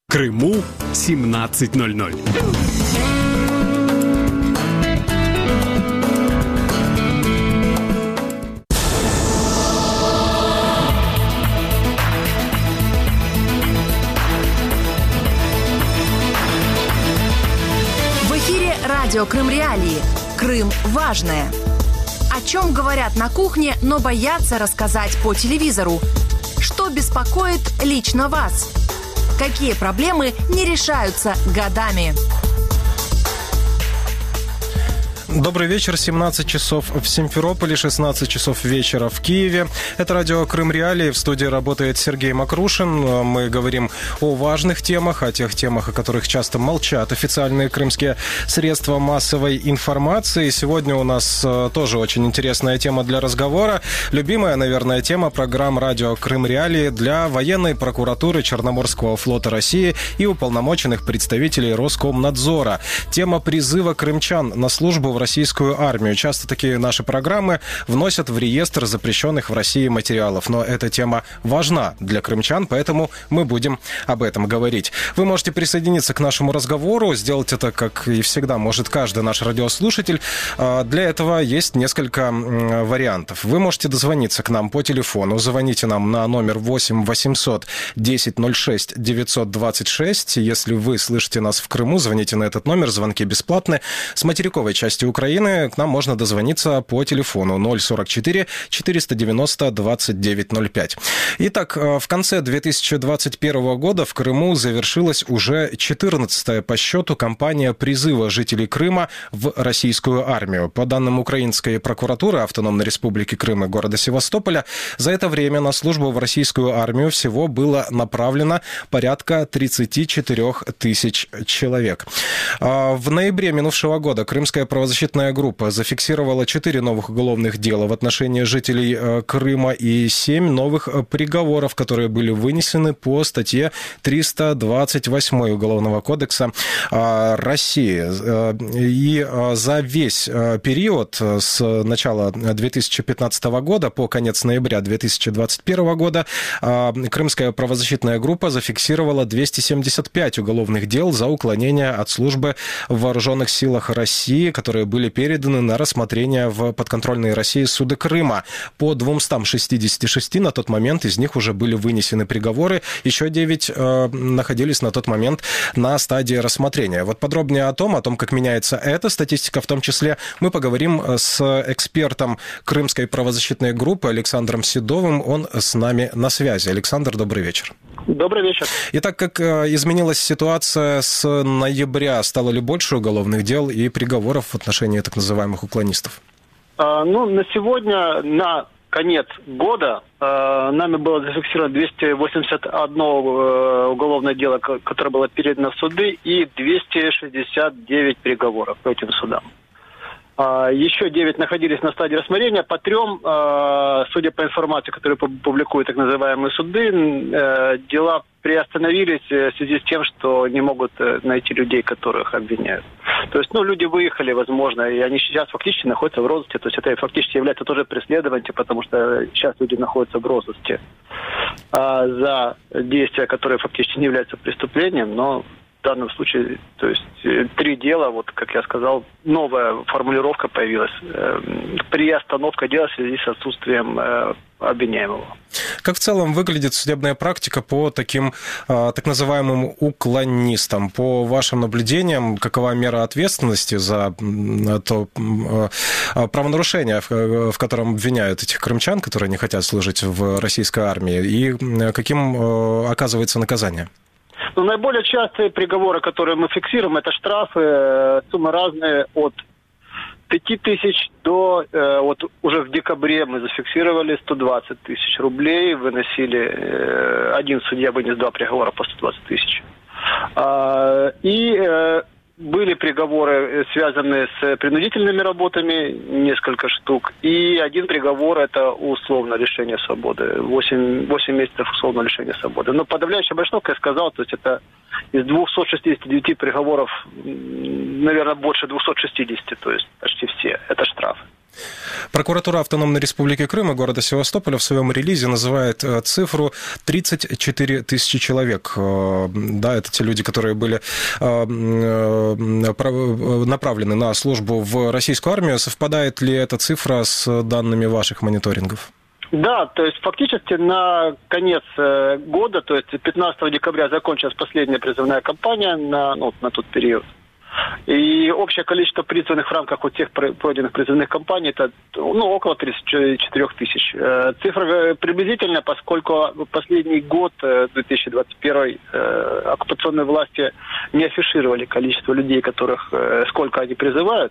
Крыму 17:00. В эфире радио Крым Реалии. Крым важное. О чем говорят на кухне, но боятся рассказать по телевизору? Что беспокоит лично вас? Какие проблемы не решаются годами? Добрый вечер. 17 часов в Симферополе, 16 часов вечера в Киеве. Это радио Крым Реалии. В студии работает Сергей Макрушин. Мы говорим о важных темах, о тех темах, о которых часто молчат официальные крымские средства массовой информации. Сегодня у нас тоже очень интересная тема для разговора. Любимая, наверное, тема программ радио Крым Реалии для военной прокуратуры Черноморского флота России и уполномоченных представителей Роскомнадзора. Тема призыва крымчан на службу в российскую армию. Часто такие наши программы вносят в реестр запрещенных в России материалов. Но эта тема важна для крымчан, поэтому мы будем об этом говорить. Вы можете присоединиться к нашему разговору. Сделать это, как и всегда, может каждый наш радиослушатель. Для этого есть несколько вариантов. Вы можете дозвониться к нам по телефону. Звоните нам на номер 8 800 10 06 926. Если вы слышите нас в Крыму, звоните на этот номер. Звонки бесплатны. С материковой части Украины к нам можно дозвониться по телефону 044 490 2905. Итак, в конце 2021 года в Крыму завершилась уже 14-я по счету кампания призыва жителей Крыма в российскую армию. По данным украинской прокуратуры Автономной Республики Крым и города Севастополя, за это время на службу в российскую армию всего было направлено порядка 34 тысяч человек. В ноябре минувшего года крымская правозащитная группа зафиксировала 4 новых уголовных дела в отношении жителей Крыма и 7 новых приговоров, которые были вынесены по статье 328 Уголовного кодекса России. И за весь период с начала 2015 года по конец ноября 2021 года крымская правозащитная группа зафиксировала 275 уголовных дел за уклонение от службы в вооруженных силах России, которые были переданы на рассмотрение в подконтрольные России суды Крыма. По 266 на тот момент из них уже были вынесены приговоры, еще 9 находились на тот момент на стадии рассмотрения. Вот подробнее о том, как меняется эта статистика, в том числе мы поговорим с экспертом крымской правозащитной группы Александром Седовым. Он с нами на связи. Александр, добрый вечер. Добрый вечер. Итак, как изменилась ситуация с ноября? Стало ли больше уголовных дел и приговоров в отношении так называемых уклонистов? На сегодня, на конец года, нами было зафиксировано 281 уголовное дело, которое было передано в суды, и 269 приговоров по этим судам. Еще 9 находились на стадии рассмотрения. По 3, судя по информации, которую публикуют так называемые суды, дела приостановились в связи с тем, что не могут найти людей, которых обвиняют. То есть, люди выехали, возможно, и они сейчас фактически находятся в розыске. То есть это фактически является тоже преследованием, потому что сейчас люди находятся в розыске за действия, которые фактически не являются преступлением, но в данном случае, то есть 3 дела, вот как я сказал, новая формулировка появилась. Приостановка дела в связи с отсутствием обвиняемого. Как в целом выглядит судебная практика по таким так называемым уклонистам? По вашим наблюдениям, какова мера ответственности за то правонарушение, в котором обвиняют этих крымчан, которые не хотят служить в российской армии, и каким оказывается наказание? Наиболее частые приговоры, которые мы фиксируем, это штрафы, суммы разные от 5 тысяч до, вот уже в декабре мы зафиксировали 120 тысяч рублей, выносили, один судья вынес 2 приговора по 120 тысяч. И были приговоры, связанные с принудительными работами, несколько штук. И один приговор – это условное лишение свободы. 8 месяцев условного лишения свободы. Но подавляющее большинство, как я сказал, то есть это из 269 приговоров, наверное, больше 260, то есть почти все. Это штрафы. Прокуратура Автономной Республики Крым и города Севастополя в своем релизе называет цифру 34 тысячи человек. Да, это те люди, которые были направлены на службу в российскую армию. Совпадает ли эта цифра с данными ваших мониторингов? Да, то есть фактически на конец года, то есть 15 декабря закончилась последняя призывная кампания на тот период. И общее количество призванных в рамках вот тех пройденных призывных кампаний это около 34 тысяч. Цифра приблизительная, поскольку последний год, 2021, оккупационные власти не афишировали количество людей, сколько они призывают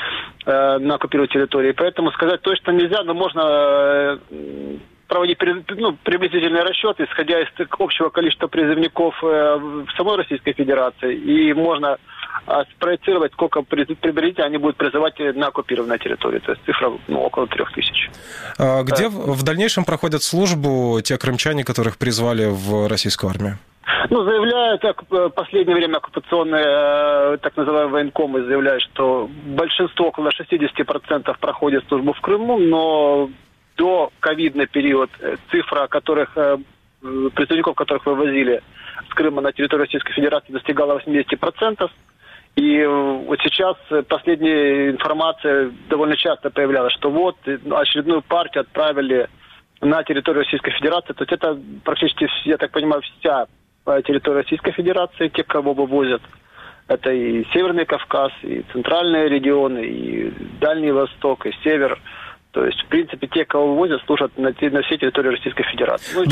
на оккупированной территории. Поэтому сказать точно нельзя, но можно проводить приблизительный расчет, исходя из общего количества призывников в самой Российской Федерации. И можно спроецировать, сколько приблизительно они будут призывать на оккупированной территории. То есть цифра около 3000. Где в дальнейшем проходят службу те крымчане, которых призвали в российскую армию? Заявляют, в последнее время оккупационные, так называемые военкомы, заявляют, что большинство, около 60% проходит службу в Крыму, но до ковидный период цифра, призывников, которых вывозили с Крыма на территорию Российской Федерации, достигала 80%. И вот сейчас последняя информация довольно часто появлялась, что очередную партию отправили на территорию Российской Федерации. То есть это практически, я так понимаю, вся территория Российской Федерации, те, кого вывозят. Это и Северный Кавказ, и центральные регионы, и Дальний Восток, и Север. То есть, в принципе, те, кого вывозят, служат на всей территории Российской Федерации.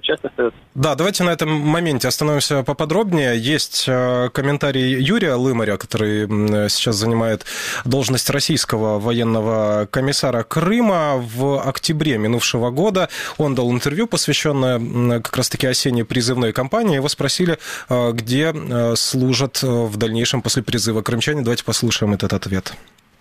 Давайте на этом моменте остановимся поподробнее. Есть комментарий Юрия Лымаря, который сейчас занимает должность российского военного комиссара Крыма. В октябре минувшего года он дал интервью, посвященное как раз-таки осенней призывной кампании. Его спросили, где служат в дальнейшем после призыва крымчане. Давайте послушаем этот ответ.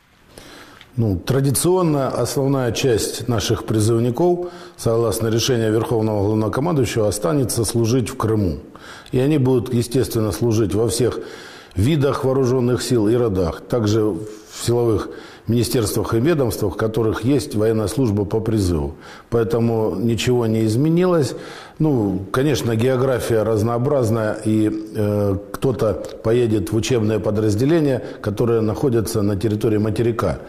Традиционно основная часть наших призывников, согласно решению Верховного Главнокомандующего, останется служить в Крыму. И они будут, естественно, служить во всех видах вооруженных сил и родах. Также в силовых министерствах и ведомствах, в которых есть военная служба по призыву. Поэтому ничего не изменилось. Конечно, география разнообразная, и кто-то поедет в учебное подразделение, которое находится на территории материка.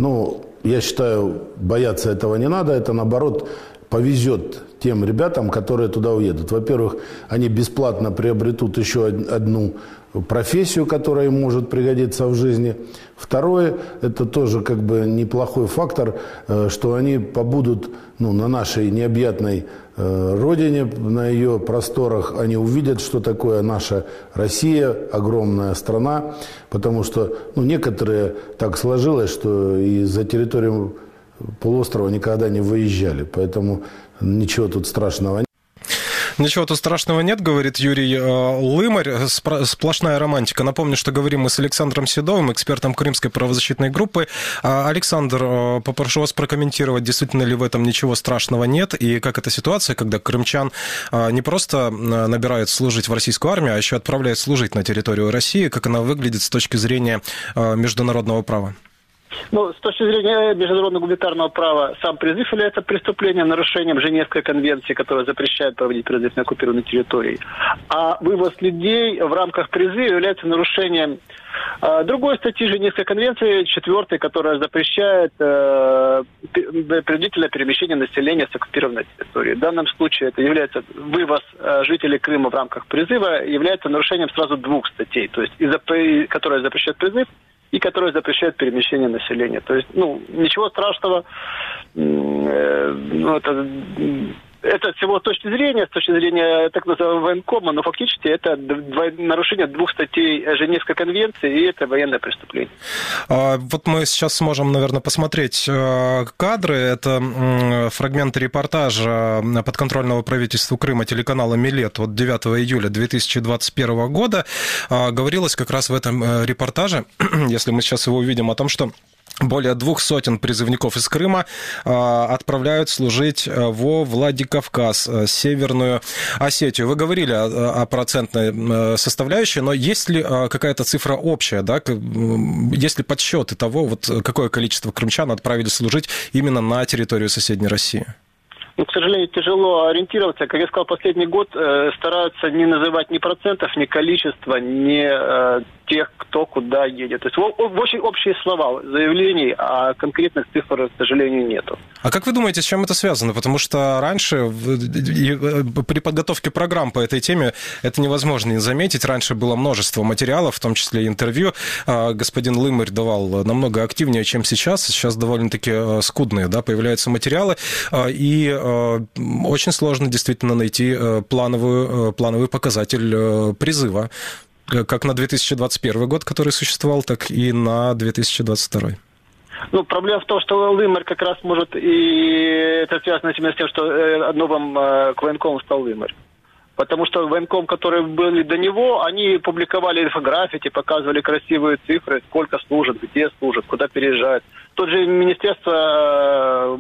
Я считаю, бояться этого не надо. Это, наоборот, повезет тем ребятам, которые туда уедут. Во-первых, они бесплатно приобретут еще одну профессию, которая им может пригодиться в жизни. Второе, это тоже неплохой фактор, что они побудут на нашей необъятной родине, на ее просторах. Они увидят, что такое наша Россия, огромная страна, потому что некоторые так сложилось, что и за территорию полуострова никогда не выезжали, поэтому ничего тут страшного нет. Ничего тут страшного нет, говорит Юрий Лымарь. Сплошная романтика. Напомню, что говорим мы с Александром Седовым, экспертом Крымской правозащитной группы. Александр, попрошу вас прокомментировать, действительно ли в этом ничего страшного нет, и как эта ситуация, когда крымчан не просто набирают служить в российскую армию, а еще отправляют служить на территорию России, как она выглядит с точки зрения международного права? С точки зрения международного гуманитарного права, сам призыв является преступлением, нарушением Женевской конвенции, которая запрещает проводить призыв на оккупированной территории. А вывоз людей в рамках призыва является нарушением другой статьи Женевской конвенции, 4, которая запрещает принудительное перемещение населения с оккупированной территории. В данном случае это является вывоз жителей Крыма в рамках призыва, является нарушением сразу двух статей, то есть которая запрещает призыв, и которые запрещают перемещение населения. То есть, ничего страшного. Это всего с точки зрения так называемого военкома, но фактически это нарушение двух статей Женевской конвенции, и это военное преступление. Вот мы сейчас сможем, наверное, посмотреть кадры. Это фрагменты репортажа подконтрольного правительству Крыма телеканала «Милет» от 9 июля 2021 года. Говорилось как раз в этом репортаже, если мы сейчас его увидим, о том, что более 200 призывников из Крыма отправляют служить во Владикавказ, Северную Осетию. Вы говорили о процентной составляющей, но есть ли какая-то цифра общая, да? Есть ли подсчеты того, вот какое количество крымчан отправили служить именно на территорию соседней России? Ну, к сожалению, тяжело ориентироваться. Как я сказал, последний год стараются не называть ни процентов, ни количества, ни тех, кто куда едет. То есть очень общие слова заявлений, а конкретных цифр, к сожалению, нету. А как вы думаете, с чем это связано? Потому что раньше при подготовке программ по этой теме это невозможно не заметить. Раньше было множество материалов, в том числе и интервью. Господин Лымарь давал намного активнее, чем сейчас. Сейчас довольно-таки скудные, да, появляются материалы. И очень сложно действительно найти плановый показатель призыва, как на 2021 год, который существовал, так и на 2022. Ну, проблема в том, что Лымарь как раз может, и это связано с тем, что новым к военкому стал Лымарь. Потому что военком, которые были до него, они публиковали инфографики, показывали красивые цифры, сколько служат, где служат, куда переезжают. Тот же Министерство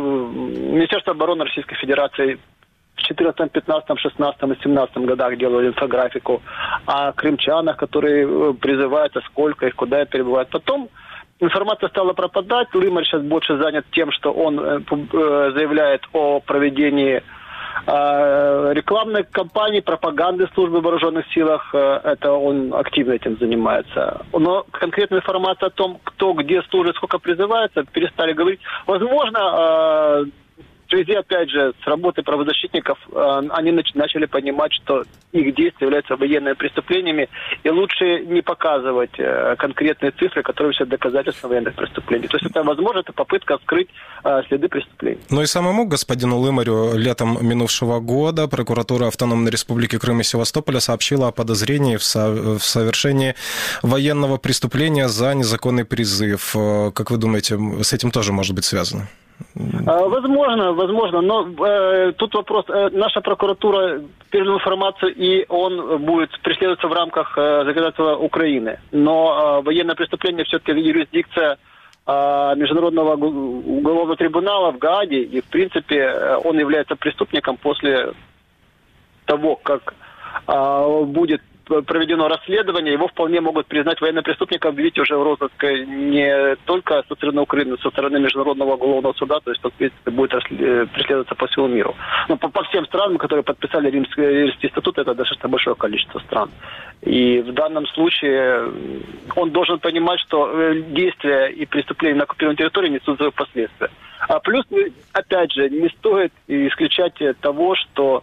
обороны Российской Федерации в 2014, 2015, 2016 и 2017 годах делали инфографику о крымчанах, которые призываются, сколько их, куда перебывают. Потом информация стала пропадать. Лымарь сейчас больше занят тем, что он заявляет о проведении рекламной кампании, пропаганды службы в вооруженных силах. Это он активно этим занимается. Но конкретная информация о том, кто где служит, сколько призывается, перестали говорить. Возможно, в связи, опять же, с работой правозащитников, они начали понимать, что их действия являются военными преступлениями, и лучше не показывать конкретные цифры, которые все доказательства военных преступлений. То есть это, возможно, это попытка скрыть следы преступлений. Ну и самому господину Лымарю летом минувшего года прокуратура Автономной Республики Крым и Севастополя сообщила о подозрении в совершении военного преступления за незаконный призыв. Как вы думаете, с этим тоже может быть связано? Возможно, но тут вопрос. Наша прокуратура передала информацию, и он будет преследоваться в рамках законодательства Украины. Но военное преступление все-таки юрисдикция Международного уголовного трибунала в Гааге, и в принципе он является преступником после того, как будет проведено расследование, его вполне могут признать военным преступником, видите, уже в розыск не только со стороны Украины, но со стороны Международного уголовного суда, то есть, в принципе, будет преследоваться по всему миру. Но по всем странам, которые подписали Римский статут, это достаточно большое количество стран. И в данном случае он должен понимать, что действия и преступления на оккупированной территории несут свои последствия. А плюс, опять же, не стоит исключать того, что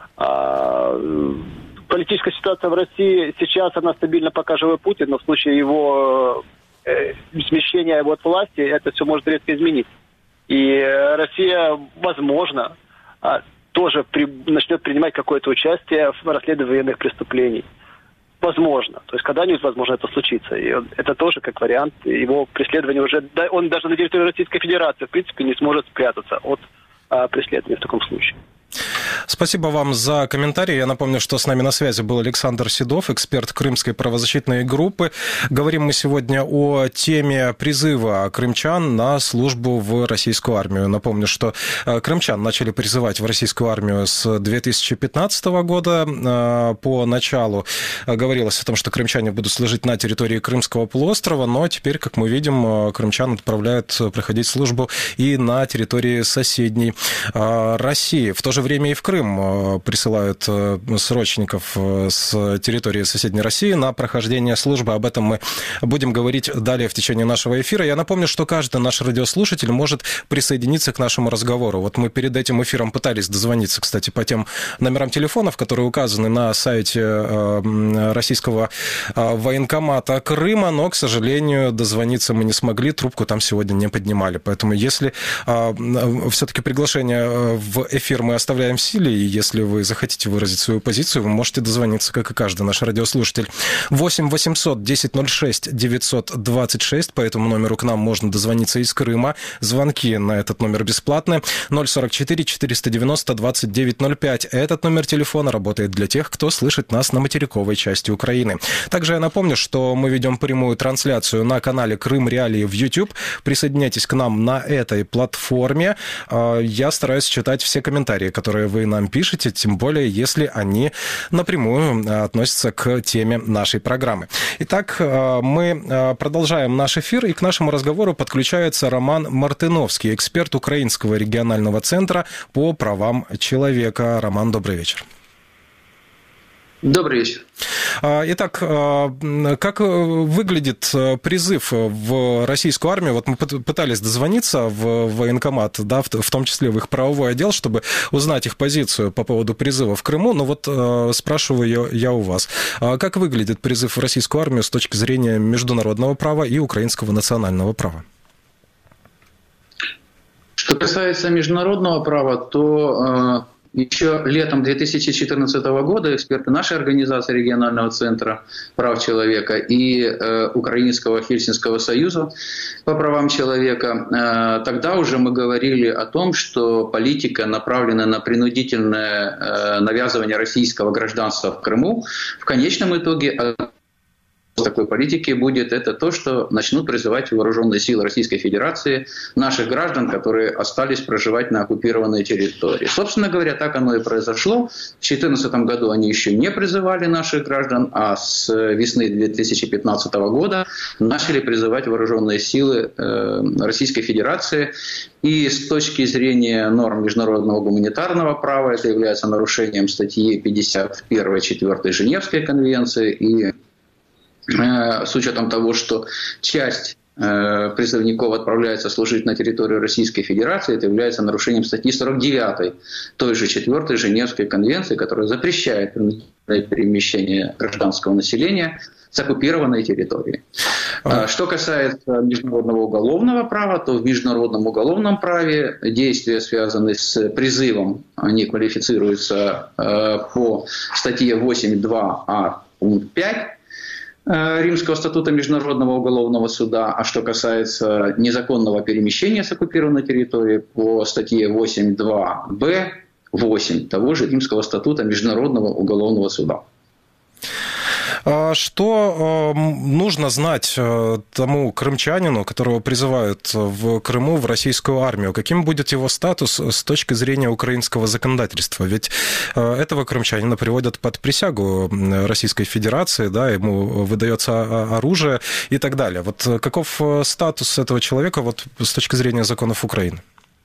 политическая ситуация в России сейчас, она стабильна, пока живой Путин, но в случае его смещения его от власти, это все может резко измениться. И Россия, возможно, тоже начнет принимать какое-то участие в расследовании военных преступлений. Возможно. То есть когда-нибудь, возможно, это случится. И это тоже как вариант. Его преследование уже... Он даже на территории Российской Федерации, в принципе, не сможет спрятаться от преследования в таком случае. Спасибо вам за комментарий. Я напомню, что с нами на связи был Александр Седов, эксперт Крымской правозащитной группы. Говорим мы сегодня о теме призыва крымчан на службу в российскую армию. Напомню, что крымчан начали призывать в российскую армию с 2015 года. Поначалу говорилось о том, что крымчане будут служить на территории Крымского полуострова, но теперь, как мы видим, крымчан отправляют проходить службу и на территории соседней России. В то же время и в Крым присылают срочников с территории соседней России на прохождение службы. Об этом мы будем говорить далее в течение нашего эфира. Я напомню, что каждый наш радиослушатель может присоединиться к нашему разговору. Вот мы перед этим эфиром пытались дозвониться, кстати, по тем номерам телефонов, которые указаны на сайте российского военкомата Крыма, но, к сожалению, дозвониться мы не смогли, трубку там сегодня не поднимали. Поэтому если все-таки приглашение в эфир мы оставляем, оставляем в силе, и если вы захотите выразить свою позицию, вы можете дозвониться, как и каждый наш радиослушатель. 8 800 1006 926, по этому номеру к нам можно дозвониться из Крыма. Звонки на этот номер бесплатны. 044 490 2905. Этот номер телефона работает для тех, кто слышит нас на материковой части Украины. Также я напомню, что мы ведем прямую трансляцию на канале Крым Реалии в YouTube. Присоединяйтесь к нам на этой платформе. Я стараюсь читать все комментарии, которые вы нам пишете, тем более, если они напрямую относятся к теме нашей программы. Итак, мы продолжаем наш эфир, и к нашему разговору подключается Роман Мартыновский, эксперт Украинского регионального центра по правам человека. Роман, добрый вечер. Добрый вечер. Итак, как выглядит призыв в российскую армию? Вот мы пытались дозвониться в военкомат, да, в том числе в их правовой отдел, чтобы узнать их позицию по поводу призыва в Крыму. Но вот спрашиваю я у вас. Как выглядит призыв в российскую армию с точки зрения международного права и украинского национального права? Что касается международного права, то еще летом 2014 года эксперты нашей организации регионального центра прав человека и Украинского Хельсинского союза по правам человека, тогда уже мы говорили о том, что политика, направленная на принудительное навязывание российского гражданства в Крыму, в конечном итоге такой политики будет это то, что начнут призывать вооруженные силы Российской Федерации наших граждан, которые остались проживать на оккупированной территории. Собственно говоря, так оно и произошло. В 2014 году они еще не призывали наших граждан, а с весны 2015 года начали призывать вооруженные силы Российской Федерации. И с точки зрения норм международного гуманитарного права это является нарушением статьи 51-4 Женевской конвенции и с учетом того, что часть призывников отправляется служить на территорию Российской Федерации, это является нарушением статьи 49 той же 4 Женевской конвенции, которая запрещает перемещение гражданского населения с оккупированной территории. Что касается международного уголовного права, то в международном уголовном праве действия, связанные с призывом, они квалифицируются по статье 8.2а пункт 5 Римского статута Международного уголовного суда, а что касается незаконного перемещения с оккупированной территории, по статье 8.2б8 того же Римского статута Международного уголовного суда. Что нужно знать тому крымчанину, которого призывают в Крыму в российскую армию? Каким будет его статус с точки зрения украинского законодательства? Ведь этого крымчанина приводят под присягу Российской Федерации, да, ему выдается оружие и так далее. Вот каков статус этого человека вот, с точки зрения законов Украины?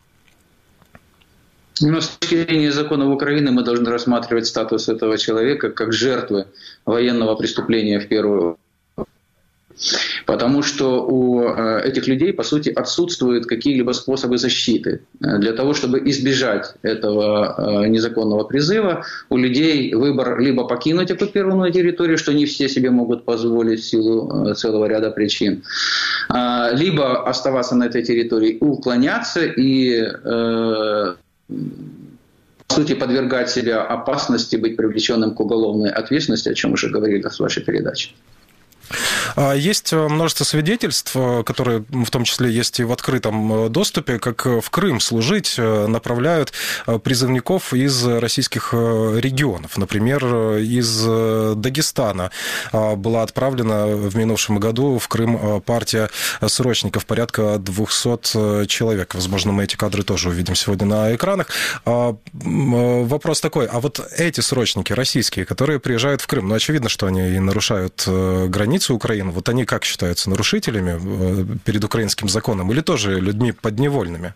Но с точки зрения законов Украины мы должны рассматривать статус этого человека как жертвы военного преступления в первую очередь. Потому что у этих людей, по сути, отсутствуют какие-либо способы защиты. Для того, чтобы избежать этого незаконного призыва, у людей выбор либо покинуть оккупированную территорию, что не все себе могут позволить в силу целого ряда причин, либо оставаться на этой территории, уклоняться и по сути, подвергать себя опасности быть привлеченным к уголовной ответственности, о чем уже говорили в вашей передаче. Есть множество свидетельств, которые в том числе есть и в открытом доступе, как в Крым служить направляют призывников из российских регионов. Например, из Дагестана была отправлена в минувшем году в Крым партия срочников, порядка 200 человек. Возможно, мы эти кадры тоже увидим сегодня на экранах. Вопрос такой, а вот эти срочники российские, которые приезжают в Крым, ну, очевидно, что они и нарушают границу Украины, вот они как считаются, нарушителями перед украинским законом или тоже людьми подневольными?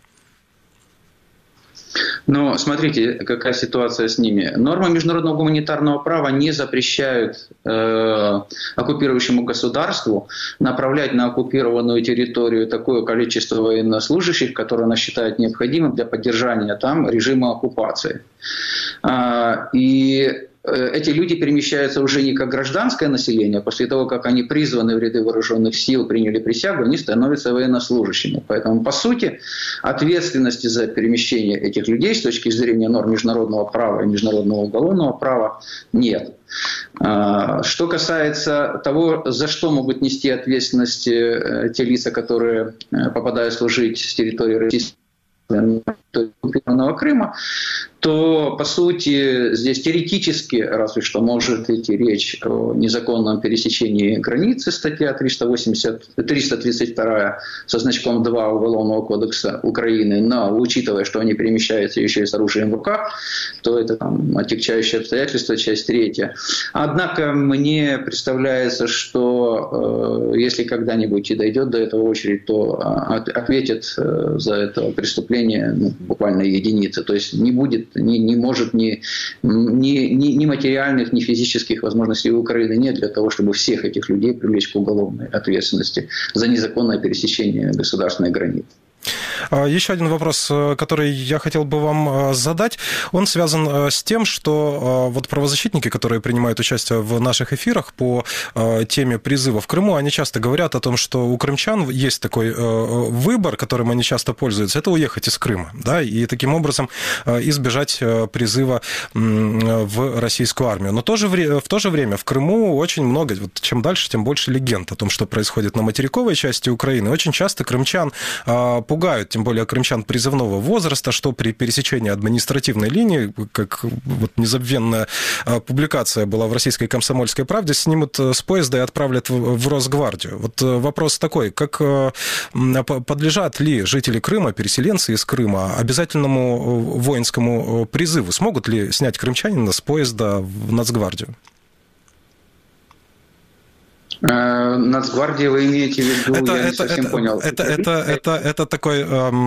Но смотрите, какая ситуация с ними. Нормы международного гуманитарного права не запрещают оккупирующему государству направлять на оккупированную территорию такое количество военнослужащих, которое она считает необходимым для поддержания там режима оккупации. И эти люди перемещаются уже не как гражданское население, после того, как они призваны в ряды вооруженных сил, приняли присягу, они становятся военнослужащими. Поэтому, по сути, ответственности за перемещение этих людей с точки зрения норм международного права и международного уголовного права нет. Что касается того, за что могут нести ответственность те лица, которые попадают служить с территории Российской оккупированного Крыма, то, по сути, здесь теоретически, разве что, может идти речь о незаконном пересечении границы, статья 332 со значком 2 Уголовного кодекса Украины, но учитывая, что они перемещаются еще и с оружием в руках, то это там отягчающее обстоятельство, часть 3. Однако мне представляется, что если когда-нибудь и дойдет до этого очередь, то ответят за это преступление буквально единицы. То есть не будет, не может ни материальных, ни физических возможностей у Украины нет для того, чтобы всех этих людей привлечь к уголовной ответственности за незаконное пересечение государственной границы. Еще один вопрос, который я хотел бы вам задать, он связан с тем, что вот правозащитники, которые принимают участие в наших эфирах по теме призыва в Крыму, они часто говорят о том, что у крымчан есть такой выбор, которым они часто пользуются, это уехать из Крыма, да, и таким образом избежать призыва в российскую армию. Но в то же время в Крыму очень много, вот чем дальше, тем больше легенд о том, что происходит на материковой части Украины. Очень часто крымчан пугают, тем более крымчан призывного возраста, что при пересечении административной линии, как вот незабвенная публикация была в «Российской комсомольской правде», снимут с поезда и отправят в Росгвардию. Вот вопрос такой, как подлежат ли жители Крыма, переселенцы из Крыма, обязательному воинскому призыву? Смогут ли снять крымчанина с поезда в Нацгвардию? Нацгвардия вы имеете в виду? Я не совсем понял. Это такой...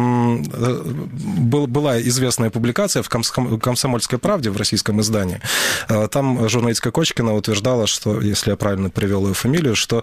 Была известная публикация в «Комсомольской правде», в российском издании. Там журналистка Кочкина утверждала, что, если я правильно привел ее фамилию, что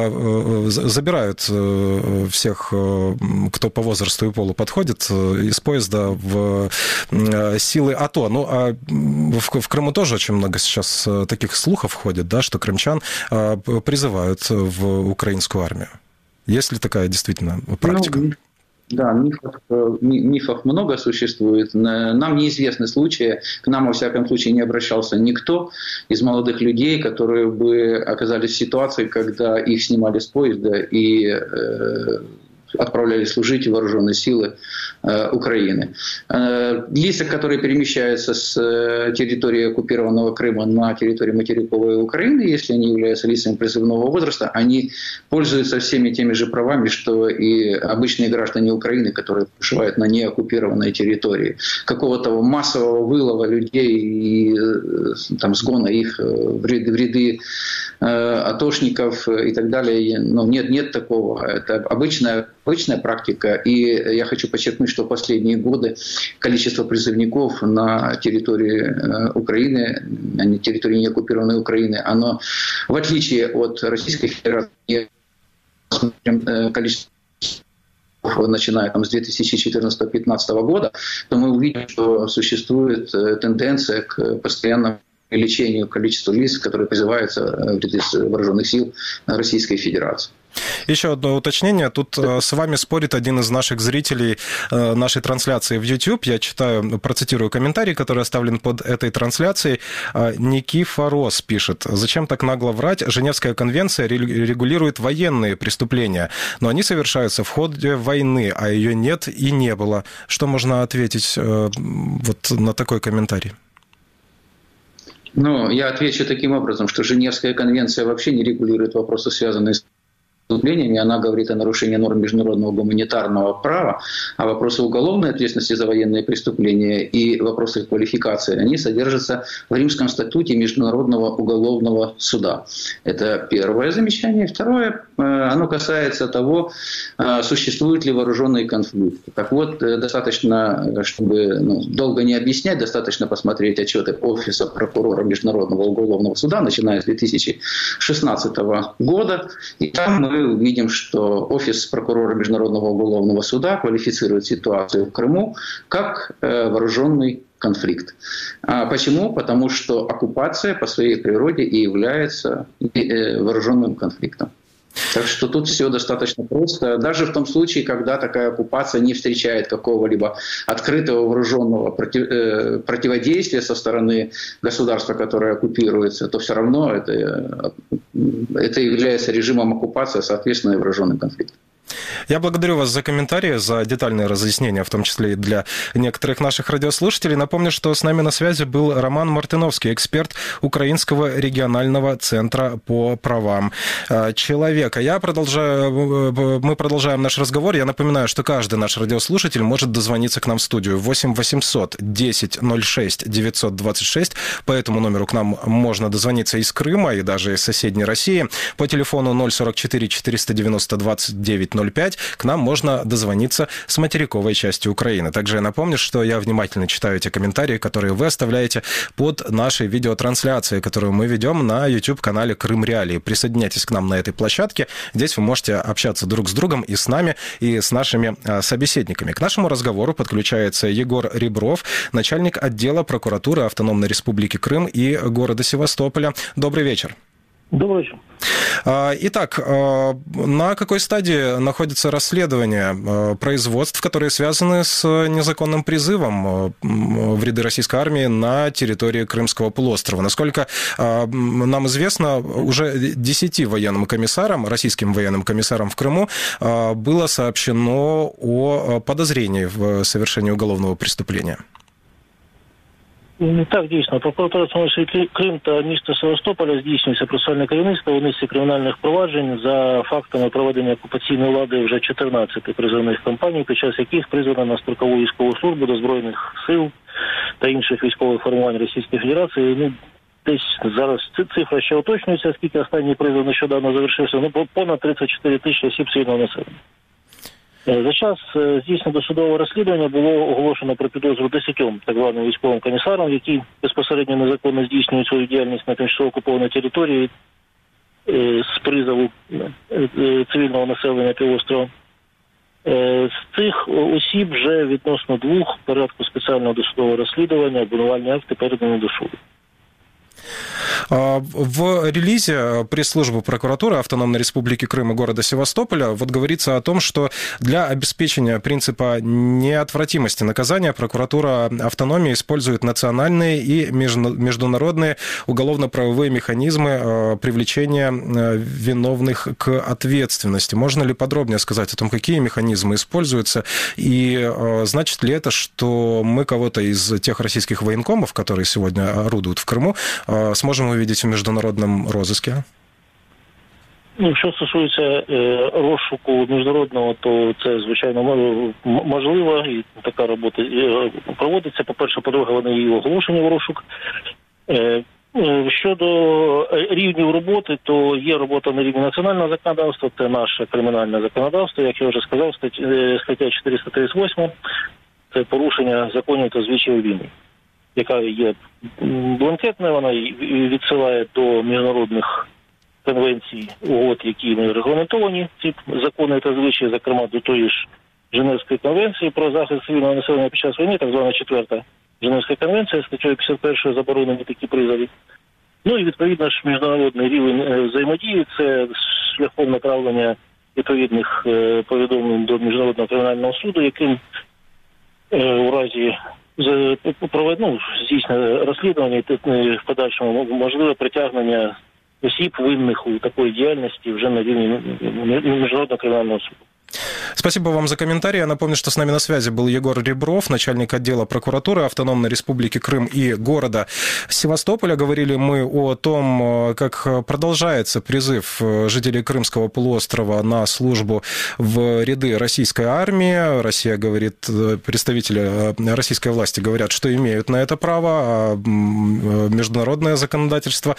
забирают всех, кто по возрасту и полу подходит, из поезда в силы АТО. Ну, а в Крыму тоже очень много сейчас таких слухов ходит, да, что крымчан призывают в украинскую армию. Есть ли такая действительно практика? Да, мифов много существует. Нам неизвестны случаи, к нам, во всяком случае, не обращался никто из молодых людей, которые бы оказались в ситуации, когда их снимали с поезда и отправляли служить в вооруженные силы Украины. Лица, которые перемещаются с территории оккупированного Крыма на территорию материковой Украины, если они являются лицами призывного возраста, они пользуются всеми теми же правами, что и обычные граждане Украины, которые проживают на неоккупированной территории. Какого-то массового вылова людей и там, сгона их в ряды атошников и так далее, ну, нет такого. Это обычная практика. И я хочу подчеркнуть, что в последние годы количество призывников на территории Украины, на территории неоккупированной Украины, оно, в отличие от Российской Федерации, количество начиная там, с 2014-2015 года, то мы увидим, что существует тенденция к постоянному увеличению количества лиц, которые призываются в ряды вооруженных сил Российской Федерации. Еще одно уточнение. Тут с вами спорит один из наших зрителей нашей трансляции в YouTube. Я процитирую комментарий, который оставлен под этой трансляцией. Никифорос пишет: «Зачем так нагло врать? Женевская конвенция регулирует военные преступления, но они совершаются в ходе войны, а ее нет и не было». Что можно ответить вот на такой комментарий? Ну, я отвечу таким образом, что Женевская конвенция вообще не регулирует вопросы, связанные с преступлениями. Она говорит о нарушении норм международного гуманитарного права, а вопросы уголовной ответственности за военные преступления и вопросы квалификации, они содержатся в Римском статуте Международного уголовного суда. Это первое замечание. Второе, оно касается того, существуют ли вооруженные конфликты. Так вот, достаточно, чтобы долго не объяснять, достаточно посмотреть отчеты Офиса прокурора Международного уголовного суда, начиная с 2016 года, и там мы увидим, что Офис прокурора Международного уголовного суда квалифицирует ситуацию в Крыму как вооруженный конфликт. Почему? Потому что оккупация по своей природе и является вооруженным конфликтом. Так что тут все достаточно просто. Даже в том случае, когда такая оккупация не встречает какого-либо открытого вооруженного противодействия со стороны государства, которое оккупируется, то все равно это является режимом оккупации, соответственно, и вооруженным конфликтом. Я благодарю вас за комментарии, за детальные разъяснения, в том числе и для некоторых наших радиослушателей. Напомню, что с нами на связи был Роман Мартиновский, эксперт Украинского регионального центра по правам человека. Мы продолжаем наш разговор. Я напоминаю, что каждый наш радиослушатель может дозвониться к нам в студию 8 800 10 06 926. По этому номеру к нам можно дозвониться из Крыма и даже из соседней России. По телефону 044 490 29 05 к нам можно дозвониться с материковой части Украины. Также я напомню, что я внимательно читаю эти комментарии, которые вы оставляете под нашей видеотрансляцией, которую мы ведем на YouTube-канале Крым Реалии. Присоединяйтесь к нам на этой площадке. Здесь вы можете общаться друг с другом и с нами, и с нашими собеседниками. К нашему разговору подключается Егор Ребров, начальник отдела прокуратуры Автономной Республики Крым и города Севастополя. Добрый вечер. Добрый вечер. Итак, на какой стадии находится расследование производств, которые связаны с незаконным призывом в ряды российской армии на территории Крымского полуострова? Насколько нам известно, уже 10 военным комиссарам, российским военным комиссарам в Крыму было сообщено о подозрении в совершении уголовного преступления. Так, дійсно, прокуратура Автономної Крим та міста Севастополя здійснюється процесуальне керівництво у низці кримінальних проваджень за фактами проведення окупаційної влади вже 14 призовних кампаній, під час яких призвано на строкову військову службу до Збройних сил та інших військових формувань Російської Федерації. Десь зараз цифра ще уточнюється, оскільки останній призов нещодавно завершився, понад 34 тисячі осіб цивільного населення. За час здійснення досудового розслідування було оголошено про підозру 10 так званим військовим комісарам, які безпосередньо незаконно здійснюють свою діяльність на тимчасово окупованій території з призову цивільного населення півострова. З цих осіб вже відносно 2 в порядку спеціального досудового розслідування обвинувальні акти передані до суду. В релизе пресс-службы прокуратуры Автономной Республики Крым и города Севастополя говорится о том, что для обеспечения принципа неотвратимости наказания прокуратура автономии использует национальные и международные уголовно-правовые механизмы привлечения виновных к ответственности. Можно ли подробнее сказать о том, какие механизмы используются, и значит ли это, что мы кого-то из тех российских военкомов, которые сегодня орудуют в Крыму, сможем увидеть в международном розыске? Що стосується розшуку міжнародного, то це, звичайно, можливо, і така робота проводиться. По-перше, по-друге, вони і оголошені в розшук. Щодо рівнів роботи, то є робота на рівні національного законодавства, це наше кримінальне законодавство, як я вже сказав, стаття 438, це порушення законів та звичаїв війни, яка є бланкетною, вона відсилає до міжнародних конвенцій, угод, які регламентовані, ці закони та звичаї, зокрема до тої ж Женевської конвенції про захист цивільного населення під час війни, так звана 4-та Женевська конвенція, статтею 51 заборонені такі призови. Ну і відповідно ж міжнародний рівень взаємодії, це шляхом направлення відповідних повідомлень до Міжнародного кримінального суду, яким у разі здійснення розслідування і в подальшому можливе притягнення осіб винних у такої діяльності вже на рівні Міжнародного кримінального суду. Спасибо вам за комментарий. Я напомню, что с нами на связи был Егор Ребров, начальник отдела прокуратуры Автономной Республики Крым и города Севастополя. Говорили мы о том, как продолжается призыв жителей Крымского полуострова на службу в ряды российской армии. Россия говорит, представители российской власти говорят, что имеют на это право, а международное законодательство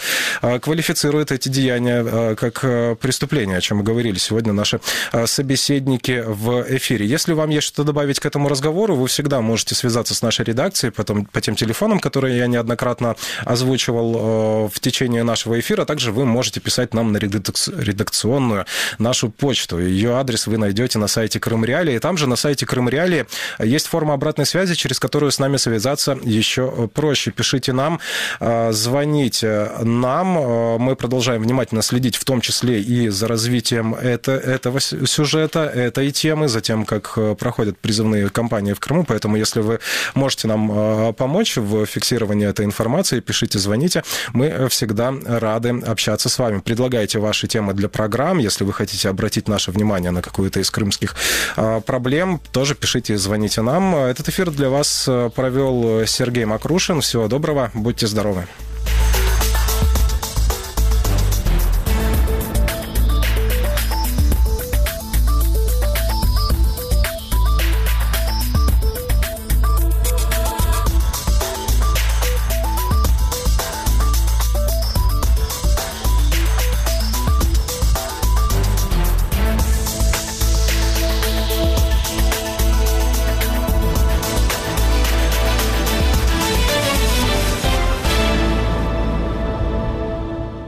квалифицирует эти деяния как преступления, о чем мы говорили сегодня наши собеседники в эфире. Если вам есть что добавить к этому разговору, вы всегда можете связаться с нашей редакцией потом по тем телефонам, которые я неоднократно озвучивал в течение нашего эфира. Также вы можете писать нам на редакционную нашу почту. Ее адрес вы найдете на сайте Крым Реалии. И там же на сайте Крым Реалии есть форма обратной связи, через которую с нами связаться еще проще. Пишите нам, звоните нам. Мы продолжаем внимательно следить, в том числе и за развитием этого сюжета, этой темы, за тем, как проходят призывные кампании в Крыму. Поэтому, если вы можете нам помочь в фиксировании этой информации, пишите, звоните. Мы всегда рады общаться с вами. Предлагайте ваши темы для программ. Если вы хотите обратить наше внимание на какую-то из крымских проблем, тоже пишите и звоните нам. Этот эфир для вас провел Сергей Макрушин. Всего доброго, будьте здоровы.